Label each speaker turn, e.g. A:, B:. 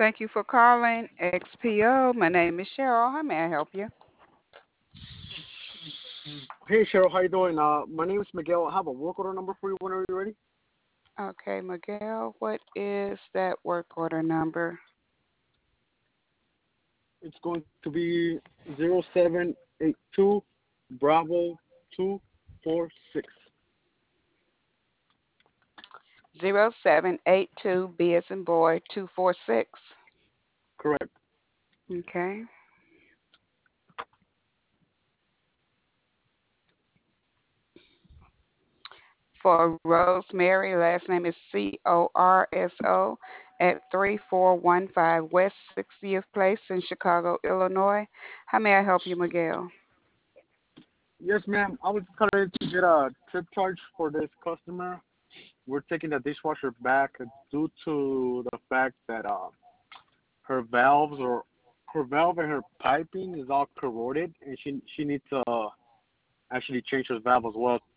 A: Thank you for calling XPO. My name is Cheryl. How may I help you?
B: Hey Cheryl, how you doing? My name is Miguel. I have a work order number for you whenever you're ready.
A: Okay, Miguel, what is that work order number?
B: It's going to be 0782 Bravo 246.
A: 0782 B as in boy 246.
B: Correct.
A: Okay. For Rosemary, last name is Corso at 3415 West 60th Place in Chicago, Illinois. How may I help you, Miguel?
B: Yes, ma'am. I was calling to get a trip charge for this customer. We're taking the dishwasher back due to the fact that her valves or her valve and her piping is all corroded, and she needs to actually change her valve as well